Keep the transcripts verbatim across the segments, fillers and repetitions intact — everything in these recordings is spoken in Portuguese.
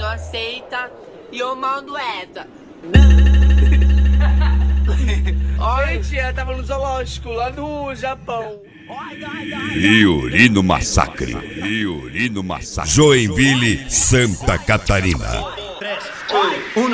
aceita e eu mando essa. Gente, ela tava no zoológico lá no Japão. Violino Massacre. Violino Massacre. Joinville, Santa Catarina. três, dois, um.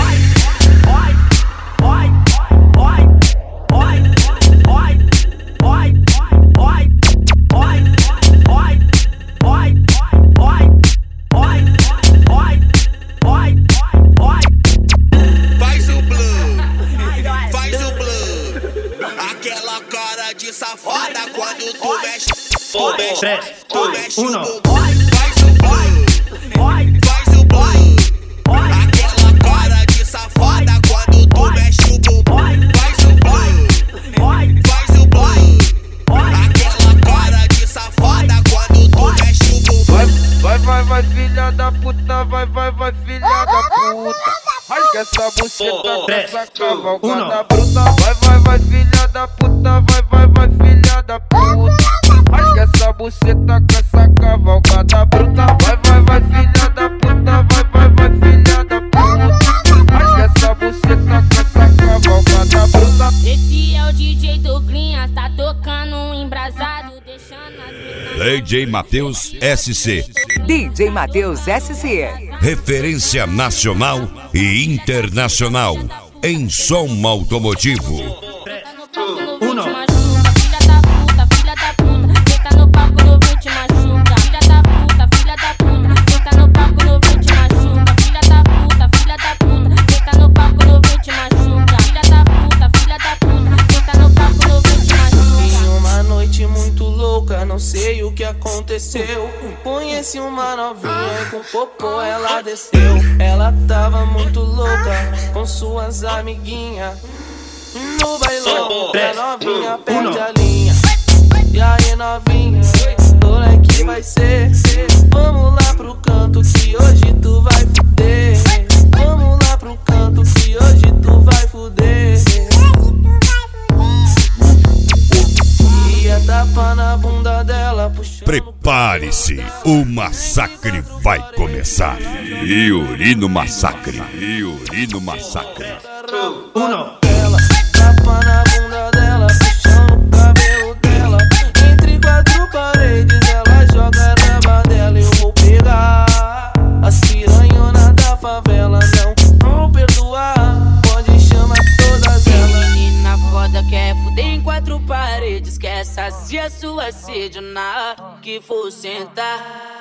Aquela cara de safada quando tu mexe, tu mexe, três, tu mexe um. o bumbum. Faz o blue, faz o blue. Aquela cara de safada quando tu mexe o bumbum. Faz o blue, faz o blue. Aquela cara de safada quando tu mexe o bumbum. Vai, vai, vai, filha da puta, vai, vai, vai, filha da puta. Rasga essa buceta dessa cavalgada bruta. Vai, vai, vai, filha da puta, vai, vai, vai, filha da puta. Rasga essa buceta com essa cavalgada bruta. Vai, vai, vai, filha da puta, vai, vai, vai, filha da puta. Rasga essa buceta com essa cavalgada bruta. Esse é o D J do Glinhas, tá tocando um embrasado, deixando as D J Matheus S C. D J Matheus S C. Referência nacional e internacional em som automotivo. três, dois, um. Filha da puta, filha da puta, senta no palco no vem te machuca. Filha da puta, filha da puta, senta no palco no vem te machuca. Filha da puta, filha da puta, senta no palco no vem te machuca. Filha da puta, filha da puta, senta no palco no vem te machuca. Em uma noite muito louca, não sei o que aconteceu. Conheci uma novinha e com popô ela desceu. Ela tava muito louca com suas amiguinhas. No bailão, a novinha perde a linha. E aí novinha, olha que vai ser. Vamos lá pro canto que hoje tu vai fuder. Vamos lá pro canto que hoje tu vai fuder. E a tapa na bunda dela puxando. Prepare-se, o massacre vai começar. Violino Massacre. Violino Massacre. um. Ela tapa na bunda dela, puxando o cabelo dela. Entre quatro paredes ela joga na badela. Eu vou pegar as piranhonas da favela. Não vou perdoar, pode chamar todas elas. Menina foda quer fuder em quatro paredes, quer saciar sua sede na que for sentar.